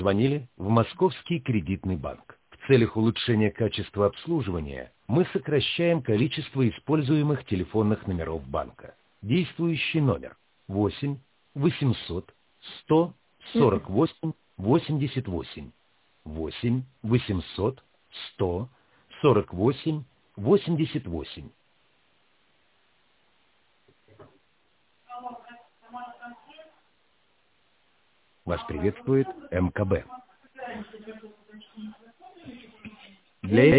Звонили в Московский кредитный банк. В целях улучшения качества обслуживания мы сокращаем количество используемых телефонных номеров банка. Действующий номер 8 800 148 88. 8 800 148 88. Вас приветствует МКБ. Для